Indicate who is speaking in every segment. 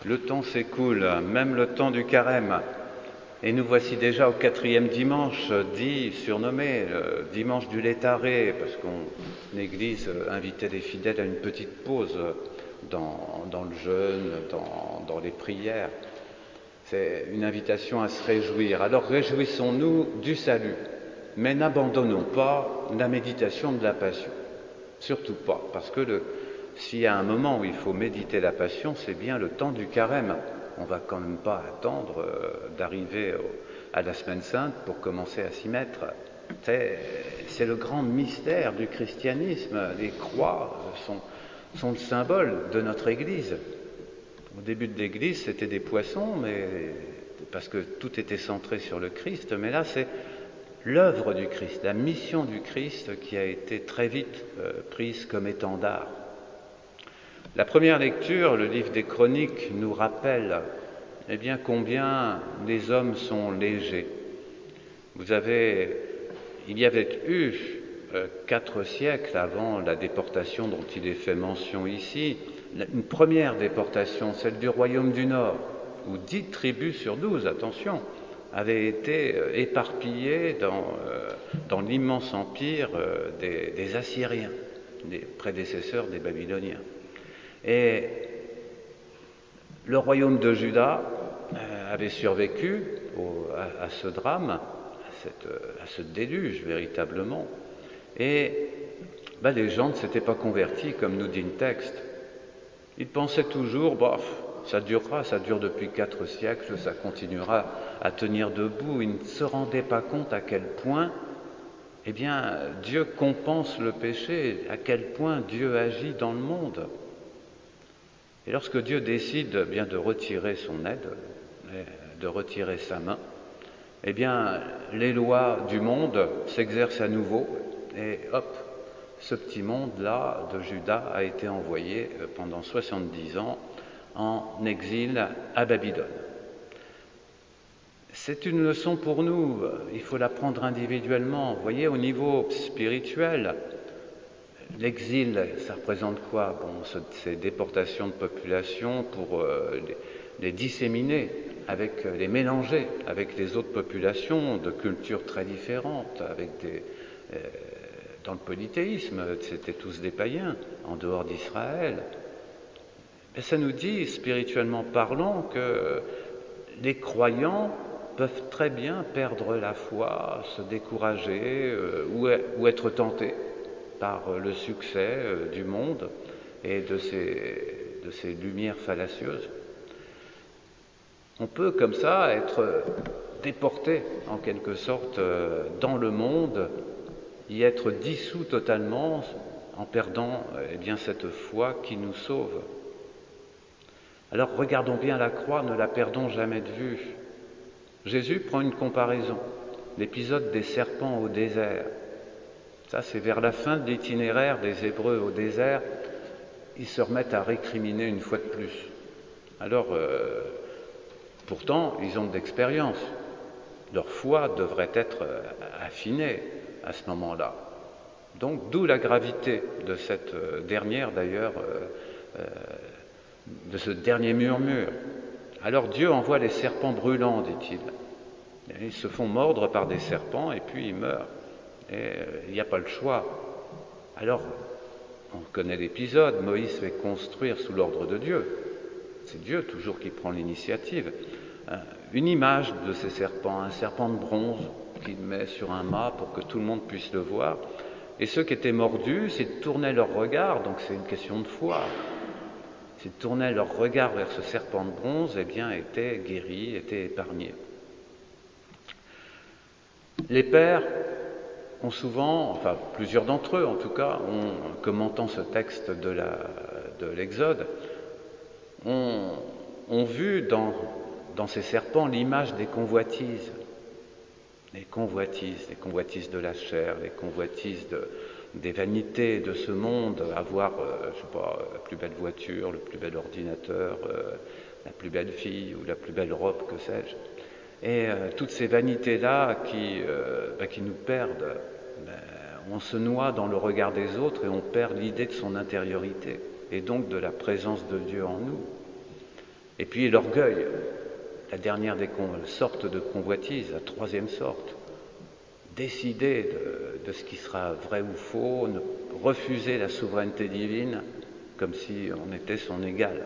Speaker 1: Le temps s'écoule, même le temps du carême. Et nous voici déjà au 4e dimanche, surnommé dimanche du Létaré, parce qu'on l'Église invitait les fidèles à une petite pause dans le jeûne, dans les prières. C'est une invitation à se réjouir. Alors réjouissons-nous du salut, mais n'abandonnons pas la méditation de la Passion. Surtout pas, parce que s'il y a un moment où il faut méditer la Passion, c'est bien le temps du carême. On ne va quand même pas attendre d'arriver à la Semaine Sainte pour commencer à s'y mettre. C'est le grand mystère du christianisme. Les croix sont le symbole de notre Église. Au début de l'Église, c'était des poissons, mais parce que tout était centré sur le Christ. Mais là, c'est l'œuvre du Christ, la mission du Christ qui a été très vite prise comme étendard. La première lecture, le livre des Chroniques, nous rappelle combien les hommes sont légers. Il y avait eu 4 siècles avant la déportation dont il est fait mention ici, une première déportation, celle du royaume du Nord, où 10 tribus sur 12, attention, avaient été éparpillées dans l'immense empire des Assyriens, des prédécesseurs des Babyloniens. Et le royaume de Juda avait survécu à ce drame, à ce déluge véritablement. Et les gens ne s'étaient pas convertis, comme nous dit le texte. Ils pensaient toujours, ça dure depuis 4 siècles, ça continuera à tenir debout. Ils ne se rendaient pas compte à quel point Dieu compense le péché, à quel point Dieu agit dans le monde. Et lorsque Dieu décide de retirer son aide, de retirer sa main, les lois du monde s'exercent à nouveau et hop, ce petit monde-là de Juda a été envoyé pendant 70 ans en exil à Babylone. C'est une leçon pour nous, il faut la prendre individuellement. Vous voyez, au niveau spirituel, l'exil, ça représente quoi ? Ces déportations de population pour les disséminer, les mélanger avec les autres populations de cultures très différentes, dans le polythéisme, c'était tous des païens, en dehors d'Israël. Et ça nous dit, spirituellement parlant, que les croyants peuvent très bien perdre la foi, se décourager ou être tentés par le succès du monde et de ces lumières fallacieuses. On peut comme ça être déporté en quelque sorte dans le monde, y être dissous totalement en perdant cette foi qui nous sauve. Alors regardons bien la croix, ne la perdons jamais de vue. Jésus prend une comparaison, l'épisode des serpents au désert. Ça, c'est vers la fin de l'itinéraire des Hébreux au désert, ils se remettent à récriminer une fois de plus. Alors, pourtant, ils ont de l'expérience. Leur foi devrait être affinée à ce moment-là. Donc, d'où la gravité de cette dernière, d'ailleurs, de ce dernier murmure. Alors Dieu envoie les serpents brûlants, dit-il. Ils se font mordre par des serpents et puis ils meurent. Et il n'y a pas le choix. Alors, on connaît l'épisode, Moïse fait construire sous l'ordre de Dieu. C'est Dieu toujours qui prend l'initiative. Une image de ces serpents, un serpent de bronze qu'il met sur un mât pour que tout le monde puisse le voir. Et ceux qui étaient mordus, s'ils tournaient leur regard, donc c'est une question de foi, s'ils tournaient leur regard vers ce serpent de bronze, étaient guéris, étaient épargnés. Les pères ont souvent, plusieurs d'entre eux en tout cas, commentant ce texte de l'Exode, ont vu dans ces serpents l'image des convoitises. Les convoitises de la chair, les convoitises des vanités de ce monde, avoir, la plus belle voiture, le plus bel ordinateur, la plus belle fille ou la plus belle robe, que sais-je. Et toutes ces vanités-là qui nous perdent, on se noie dans le regard des autres et on perd l'idée de son intériorité et donc de la présence de Dieu en nous. Et puis l'orgueil, la dernière des sortes de convoitises, la troisième sorte. Décider de ce qui sera vrai ou faux, refuser la souveraineté divine comme si on était son égal.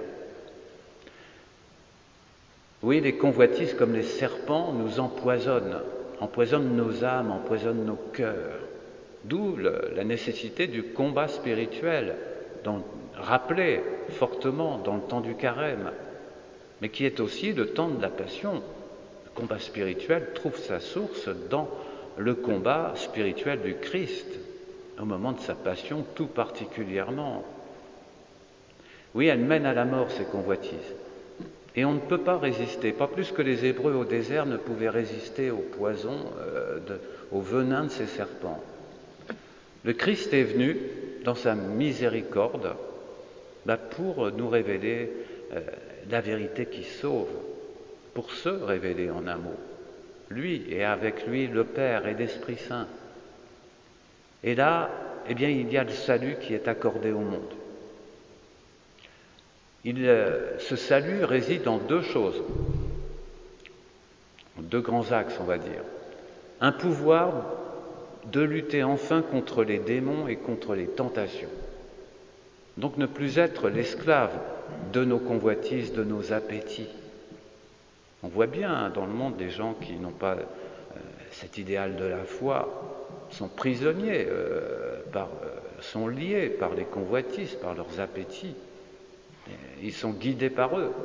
Speaker 1: Oui, les convoitises comme les serpents nous empoisonnent nos âmes, empoisonnent nos cœurs. D'où la nécessité du combat spirituel, rappelé fortement dans le temps du carême, mais qui est aussi le temps de la passion. Le combat spirituel trouve sa source dans le combat spirituel du Christ, au moment de sa passion tout particulièrement. Oui, elle mène à la mort, ces convoitises. Et on ne peut pas résister, pas plus que les Hébreux au désert ne pouvaient résister au poison, au venin de ces serpents. Le Christ est venu, dans sa miséricorde, pour nous révéler la vérité qui sauve, pour se révéler en un mot. Lui et avec lui le Père et l'Esprit Saint. Et là, il y a le salut qui est accordé au monde. Ce salut réside en deux choses, deux grands axes, on va dire. Un pouvoir de lutter enfin contre les démons et contre les tentations. Donc ne plus être l'esclave de nos convoitises, de nos appétits. On voit bien dans le monde des gens qui n'ont pas cet idéal de la foi, sont prisonniers, sont liés par les convoitises, par leurs appétits. Ils sont guidés par eux.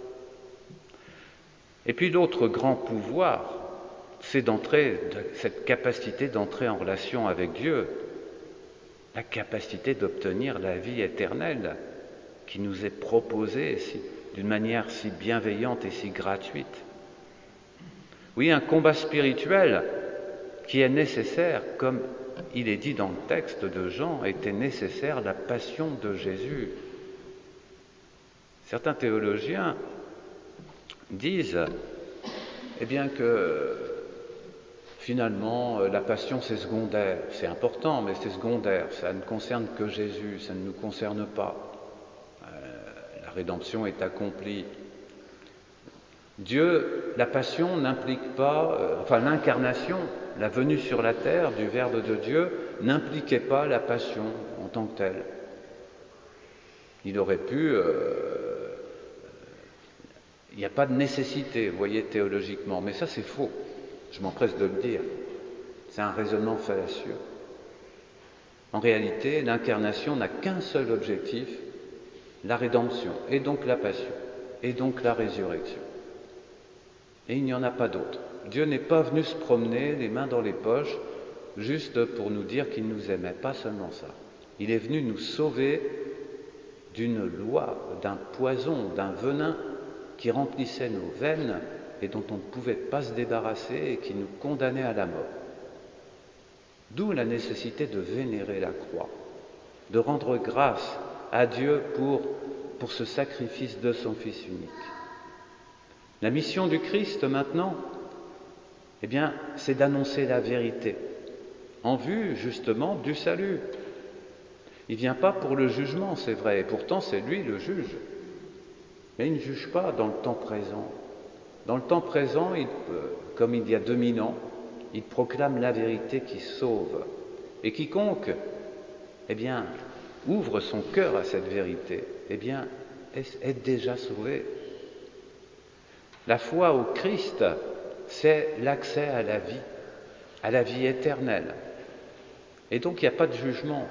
Speaker 1: Et puis l'autre grand pouvoir, c'est cette capacité d'entrer en relation avec Dieu, la capacité d'obtenir la vie éternelle qui nous est proposée d'une manière si bienveillante et si gratuite. Oui, un combat spirituel qui est nécessaire, comme il est dit dans le texte de Jean, était nécessaire la passion de Jésus. Certains théologiens disent que finalement la passion c'est secondaire, c'est important mais c'est secondaire, ça ne concerne que Jésus, ça ne nous concerne pas. La rédemption est accomplie. Dieu, la passion n'implique pas, l'incarnation, la venue sur la terre du Verbe de Dieu n'impliquait pas la passion en tant que telle. Il aurait pu... il n'y a pas de nécessité, vous voyez, théologiquement, mais ça c'est faux, je m'empresse de le dire. C'est un raisonnement fallacieux. En réalité, l'incarnation n'a qu'un seul objectif, la rédemption, et donc la passion, et donc la résurrection. Et il n'y en a pas d'autre. Dieu n'est pas venu se promener les mains dans les poches juste pour nous dire qu'il nous aimait, pas seulement ça. Il est venu nous sauver d'une loi, d'un poison, d'un venin qui remplissait nos veines et dont on ne pouvait pas se débarrasser et qui nous condamnait à la mort. D'où la nécessité de vénérer la croix, de rendre grâce à Dieu pour ce sacrifice de son Fils unique. La mission du Christ maintenant, c'est d'annoncer la vérité, en vue justement du salut. Il ne vient pas pour le jugement, c'est vrai, et pourtant c'est lui le juge. Mais il ne juge pas dans le temps présent. Dans le temps présent, comme il y a 2000 ans, il proclame la vérité qui sauve. Et quiconque, ouvre son cœur à cette vérité, est déjà sauvé. La foi au Christ, c'est l'accès à la vie éternelle. Et donc il n'y a pas de jugement.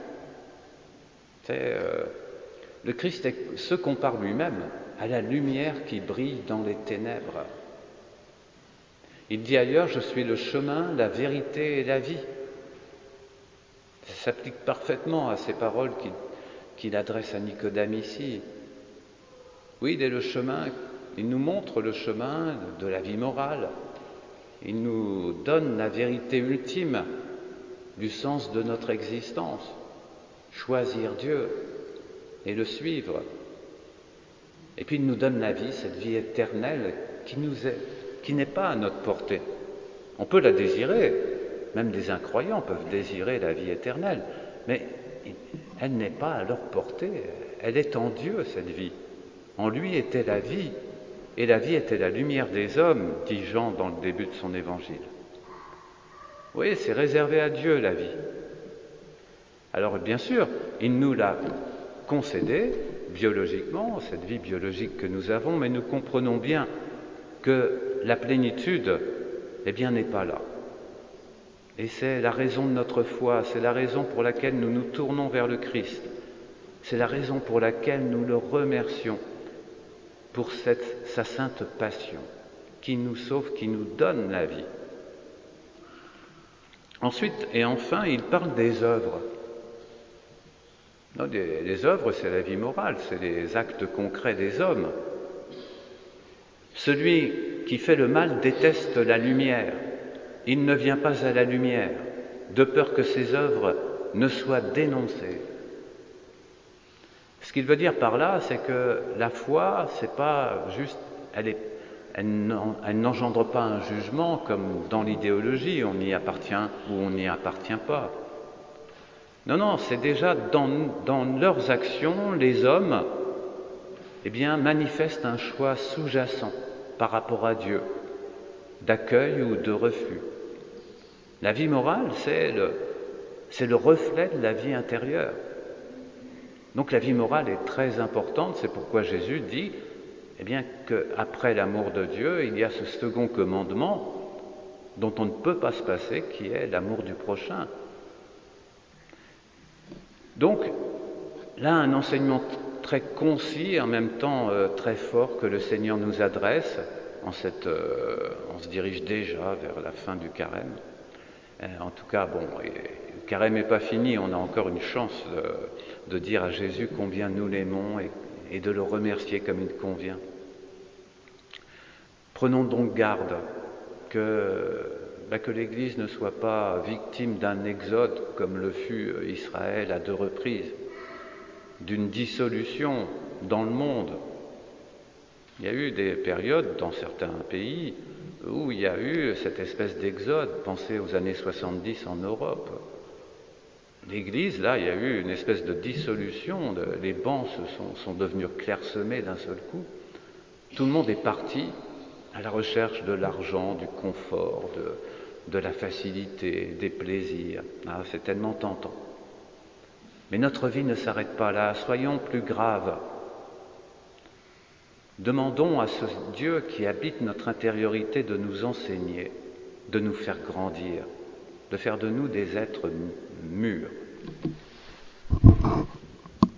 Speaker 1: Le Christ se compare lui-même à la lumière qui brille dans les ténèbres. Il dit ailleurs, je suis le chemin, la vérité et la vie. Ça s'applique parfaitement à ces paroles qu'il adresse à Nicodème ici. Oui, il est le chemin, il nous montre le chemin de la vie morale. Il nous donne la vérité ultime du sens de notre existence. Choisir Dieu et le suivre. Et puis il nous donne la vie, cette vie éternelle qui n'est pas à notre portée. On peut la désirer, même des incroyants peuvent désirer la vie éternelle, mais elle n'est pas à leur portée, elle est en Dieu cette vie. En lui était la vie, Et la vie était la lumière des hommes, dit Jean dans le début de son évangile. Oui, c'est réservé à Dieu, la vie. Alors bien sûr, il nous l'a concédée biologiquement, cette vie biologique que nous avons, mais nous comprenons bien que la plénitude, eh bien, n'est pas là. Et c'est la raison de notre foi, c'est la raison pour laquelle nous nous tournons vers le Christ. C'est la raison pour laquelle nous le remercions pour sa sainte passion, qui nous sauve, qui nous donne la vie. Ensuite et enfin, il parle des œuvres. Non, les œuvres, c'est la vie morale, c'est les actes concrets des hommes. Celui qui fait le mal déteste la lumière. Il ne vient pas à la lumière, de peur que ses œuvres ne soient dénoncées. Ce qu'il veut dire par là, c'est que la foi, c'est pas juste, elle n'engendre pas un jugement comme dans l'idéologie, on y appartient ou on n'y appartient pas. Non, c'est déjà dans leurs actions, les hommes, eh bien, manifestent un choix sous-jacent par rapport à Dieu, d'accueil ou de refus. La vie morale, c'est le reflet de la vie intérieure. Donc la vie morale est très importante, c'est pourquoi Jésus dit eh bien, qu'après l'amour de Dieu, il y a ce second commandement dont on ne peut pas se passer, qui est l'amour du prochain. Donc, là, un enseignement très concis et en même temps très fort que le Seigneur nous adresse. On se dirige déjà vers la fin du carême. En tout cas, le carême n'est pas fini, on a encore une chance de dire à Jésus combien nous l'aimons et de le remercier comme il convient. Prenons donc garde que l'Église ne soit pas victime d'un exode comme le fut Israël à 2 reprises, d'une dissolution dans le monde. Il y a eu des périodes dans certains pays où il y a eu cette espèce d'exode. Pensez aux années 70 en Europe. L'Église, là, il y a eu une espèce de dissolution. Les bancs sont devenus clairsemés d'un seul coup. Tout le monde est parti à la recherche de l'argent, du confort, de la facilité, des plaisirs. Ah, c'est tellement tentant. Mais notre vie ne s'arrête pas là. Soyons plus graves. Demandons à ce Dieu qui habite notre intériorité de nous enseigner, de nous faire grandir, de faire de nous des êtres mûrs.